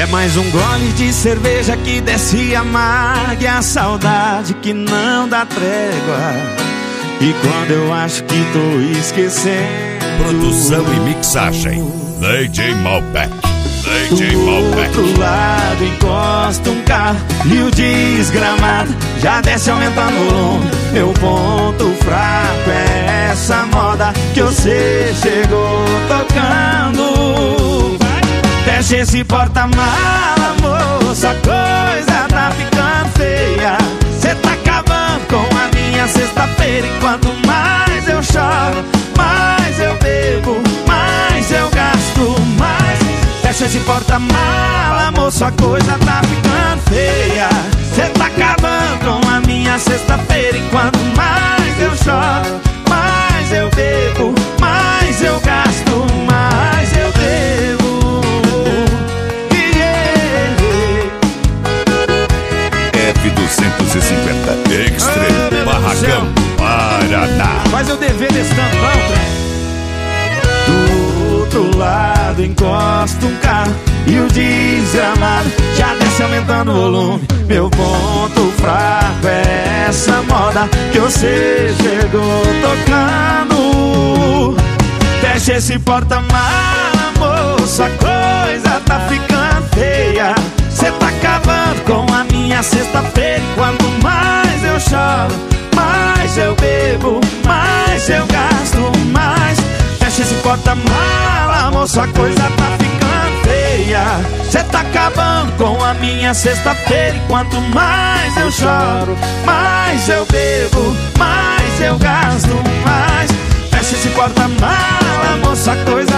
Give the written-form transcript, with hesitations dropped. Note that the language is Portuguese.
É mais um gole de cerveja que desce amarga, e a saudade que não dá trégua. E quando eu acho que tô esquecendo, produção e mixagem DJ Malbec. do outro lado encosta um carro e o desgramado já desce aumentando o volume. Meu ponto fraco é essa moda que você chegou tocando. Fecha esse porta-mala, moça, a coisa tá ficando feia. Cê tá acabando com a minha sexta-feira. E quanto mais eu choro, mais eu bebo, mais eu gasto, mais. Fecha esse porta-mala, moça, a coisa tá ficando feia. Cê tá acabando com a minha sexta-feira. E quanto mais eu choro, mais eu bebo, mais eu gasto, mais eu devo. F250 Extreme, Barracão, Paraná. Mas eu dever desse tanto não, trem. Do outro lado encosta um carro e o desgramado já desce aumentando o volume. Meu ponto fraco é essa moda que você chegou tocando. Fecha esse porta-mala, moça, a coisa tá ficando feia. Cê tá acabando com a minha sexta-feira. E quanto mais eu choro, mais eu bebo, mais eu gasto, mais. Fecha esse porta-mala, moça, a coisa tá ficando feia. Cê tá acabando com a minha sexta-feira. E quanto mais eu choro, mais eu bebo, mais eu gasto, mais. Fecha esse porta-mala, moça, a coisa